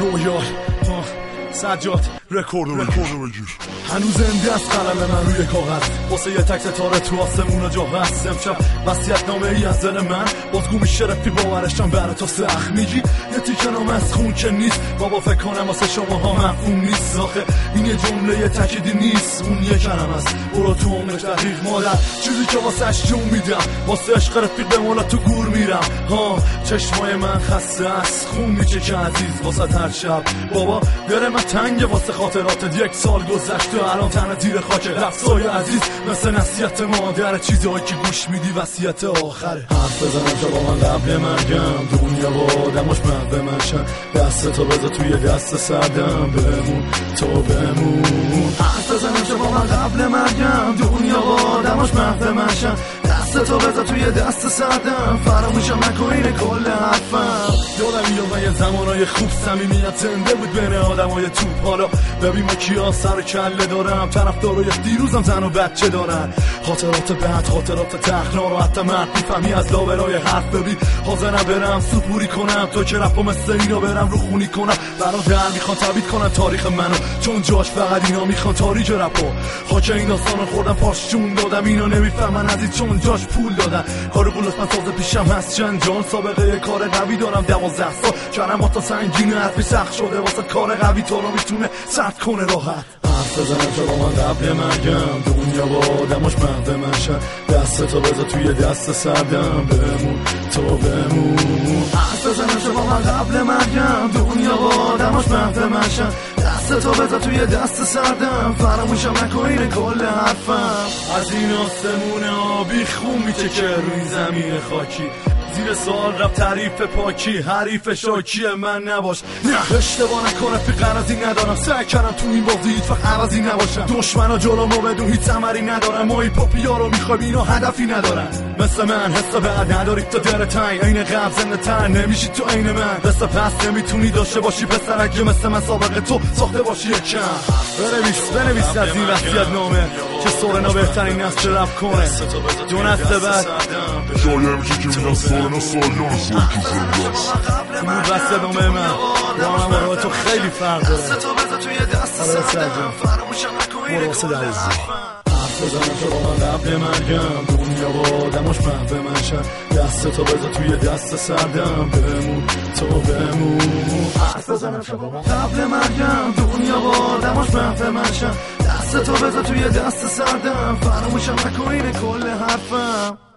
رویال سجاد رکورد بگیر هنوز زنده است قلم من روی کاغذ واسه یه تک ستاره تو آسمون جا هست امشب وصیت نامه ای از دل من بازگو میشه رفی باورشم برای تو سخت میگی یه تیکه نام از خون که نیست بابا فکر کنم واسه شما ها مفهوم نیست آخه این یه جمله یه تکیدی نیست اون یه کلم است برو تو عمرش دقیق مادر چیزی که واسه جون میدم واسه عشق رفیق به مولا تو گور میرم ها چشمای من خسته است خون میچه که عزیز واسه هر شب بابا بیاره من تنگه واسه خاطرات یک سال گذشته الان تنه زیر خاک رفسای عزیز مثل نصیحت مادر چیزهایی که گوش میدی وصیت آخره حرف بزنم که با من قبل مرگم دنیا با آدماش محو منشن دستتو بذار توی دست سردم بمون تو بمون حرف بزنم که با من قبل مرگم دنیا با آدماش محو منشن دستتو بذار توی دست سردم فراموشم نکن این کل حرفم یادم میاد یه زمانای خوب صمیمیت زنده بود بین آدمای توپ حالا ببین ما کیا سر کله دارم طرفدارای دیروزم زن و بچه دارن خاطرات بد خاطرات تخت ناراحت مرد میفهمی از لابرای حرف ببین حاضرم برم سپوری کنم تو که رپا مثل اینا برم رو خونی کنم برادر میخوان تبیید کنن تاریخ منو چون جاش فقط اینا میخوان تاریخ رپا خاک این داستانا خوردم پاش جون دادم اینا نمیفهمن عزیز چون جاش پول دادن کار بولوس من تازه پیشم هست چند جان سابقه کار قوی دارم 12 سال کلمات تا سنگین حرفی سخت شده واسه کار قوی تو رو میتونه سرد کنه راحت حرف بزنم که با من قبل مرگم دنیا با آدماش محو منشن دستتو بذار توی دست سردم بمون تو بمون حرف بزنم که با من قبل مرگم دنیا با آدماش محو منشن دستتو بذار توی دست سردم فراموشم نکن این کل حرفم از این آسمون آبی خون میچه که روی زمین خاکی زیر سوال رفت تعریف پاکی حریف شاکی من نباش نه اشتباه نکن رفیق قرضی ندارم سعی کردم تو این بازی هیچ وقت عوضی نباشم دشمنا جلو ما بدون هیچ ثمری ندارم ما ای پاپیا رو میخوایم اینا هدفی ندارن مثل من حس بعد نداری تا در تنگ عین قبل زنده تن نمیشی تو عین من دست پس نمیتونی داشته باشی پسر اگه مثل من سابقه تو ساخته باشی یکم بنویس از این وصیت نامه که سورنا بهترین نسل رپ کنه دو نسل بعد جایی میشه که میگن سورنا سالیان سال تو زنده است این وصیت نامه من رانم برای تو خیلی فرق داره برو واسه در حرف بزنم که با من قبل مرگم دنیا با آدماش محو منشن دستتو بذار توی دست سردم بمون تو بمون حرف بزنم که با من قبل مرگم دنیا با آدماش محو منشن دستتو بذار توی دست سردم فراموشم نکن این کل حرفم